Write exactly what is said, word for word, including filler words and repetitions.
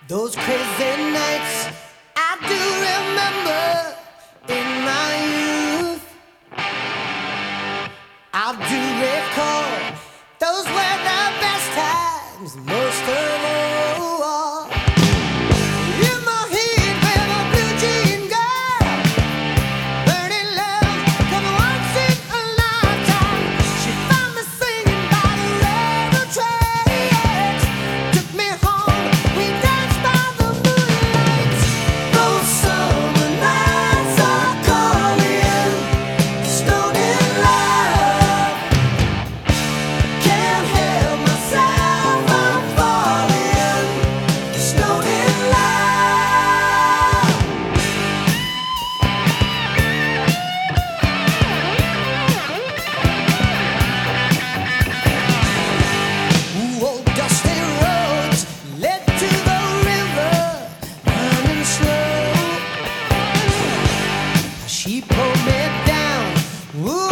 Those crazy nights I do remember in my youth. I do recall those were the best times, most of all. In my heat with a blue jean girl, burning love, come once in a lifetime. She found me singing by the railroad tracks, took me home, we danced by the moonlight. Those summer nights are calling, stoned in love. Can't help myself, I'm falling, stoned in love. Ooh, old dusty roads led to the river, running slow. She pulled me down. Ooh,